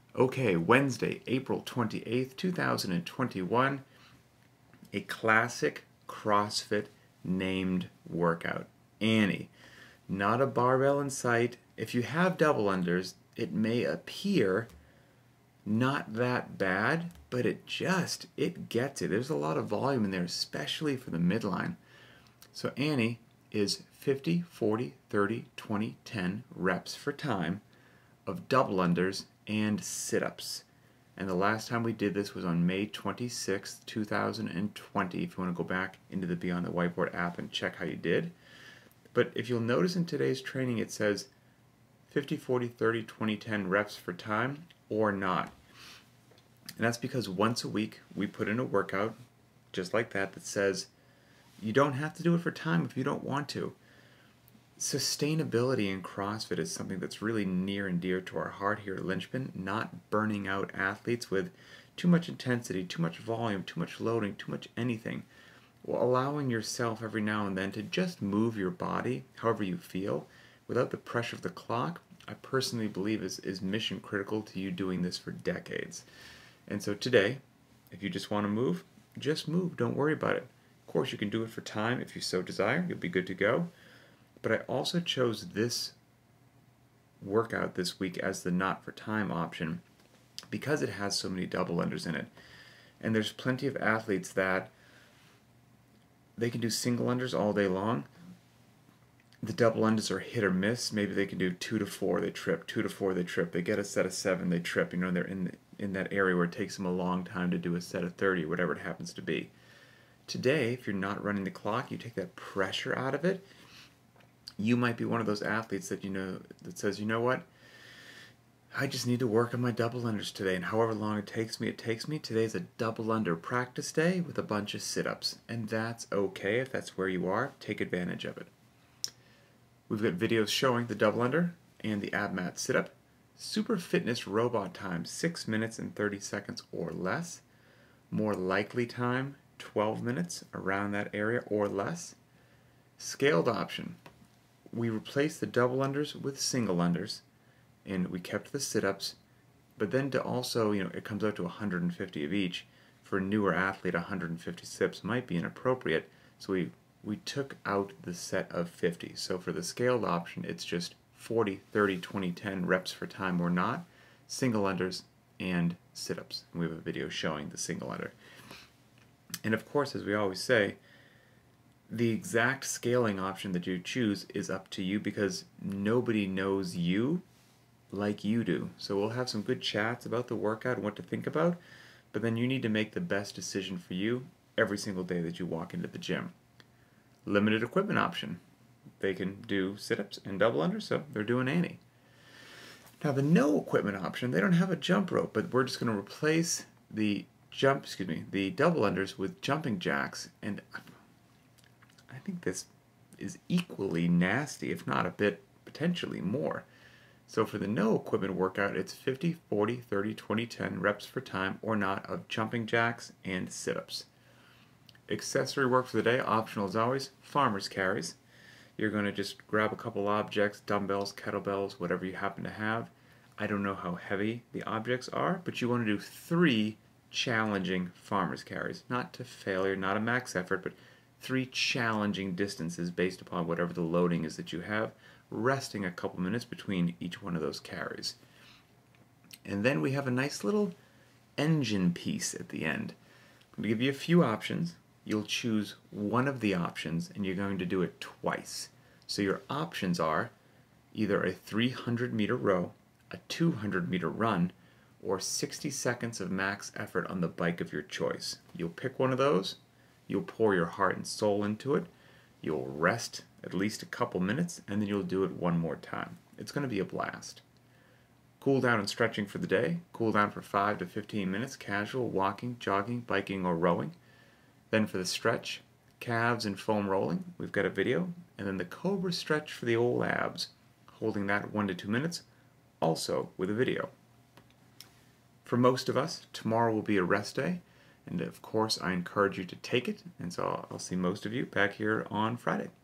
Okay, Wednesday, April 28th, 2021, a classic CrossFit named workout. Annie, not a barbell in sight. If you have double unders, it may appear not that bad, but it gets it. There's a lot of volume in there, especially for the midline. So Annie is 50, 40, 30, 20, 10 reps for time of double unders and sit-ups. And the last time we did this was on May 26th, 2020, if you want to go back into the Beyond the Whiteboard app and check how you did. But if you'll notice in today's training it says 50, 40, 30, 20, 10 reps for time or not. And that's because once a week we put in a workout just like that that says you don't have to do it for time if you don't want to. Sustainability in CrossFit is something that's really near and dear to our heart here at Lynchpin, not burning out athletes with too much intensity, too much volume, too much loading, too much anything. Well, allowing yourself every now and then to just move your body however you feel without the pressure of the clock, I personally believe is mission critical to you doing this for decades. And so today, if you just want to move, just move. Don't worry about it. Of course, you can do it for time if you so desire. You'll be good to go. But I also chose this workout this week as the not for time option because it has so many double unders in it. And there's plenty of athletes that they can do single unders all day long. The double unders are hit or miss. Maybe they can do 2 to 4, they trip, 2 to 4, they trip. They get a set of 7, they trip. You know, they're in that area where it takes them a long time to do a set of 30, whatever it happens to be. Today, if you're not running the clock, you take that pressure out of it. You might be one of those athletes that that says, you know what, I just need to work on my double unders today, and however long it takes me, Today's a double under practice day with a bunch of sit-ups, and that's okay if that's where you are. Take advantage of it. We've got videos showing the double under and the ab mat sit-up. Super fitness robot time, 6 minutes and 30 seconds or less. More likely time, 12 minutes, around that area or less. Scaled option. We replaced the double unders with single unders, and we kept the sit-ups, but then to also, it comes out to 150 of each. For a newer athlete, 150 sit-ups might be inappropriate, so we took out the set of 50. So for the scaled option, it's just 40, 30, 20, 10 reps for time or not, single unders and sit-ups. We have a video showing the single under. And of course, as we always say, the exact scaling option that you choose is up to you because nobody knows you like you do. So we'll have some good chats about the workout and what to think about, but then you need to make the best decision for you every single day that you walk into the gym. Limited equipment option. They can do sit-ups and double unders, so they're doing Annie. Now the no equipment option, they don't have a jump rope, but we're just going to replace the double unders with jumping jacks, and I think this is equally nasty, if not a bit potentially more. So for the no equipment workout, it's 50, 40, 30, 20, 10 reps for time or not of jumping jacks and sit-ups. Accessory work for the day, optional as always, farmer's carries. You're going to just grab a couple objects, dumbbells, kettlebells, whatever you happen to have. I don't know how heavy the objects are, but you want to do 3 challenging farmer's carries. Not to failure, not a max effort, but 3 challenging distances based upon whatever the loading is that you have, resting a couple minutes between each one of those carries. And then we have a nice little engine piece at the end. I'm going to give you a few options. You'll choose one of the options and you're going to do it twice. So your options are either a 300-meter row, a 200-meter run, or 60 seconds of max effort on the bike of your choice. You'll pick one of those. You'll pour your heart and soul into it. You'll rest at least a couple minutes, and then you'll do it one more time. It's going to be a blast. Cool down and stretching for the day. Cool down for 5 to 15 minutes, casual, walking, jogging, biking, or rowing. Then for the stretch, calves and foam rolling, we've got a video. And then the cobra stretch for the old abs, holding that 1 to 2 minutes, also with a video. For most of us, tomorrow will be a rest day. And of course, I encourage you to take it, and so I'll see most of you back here on Friday.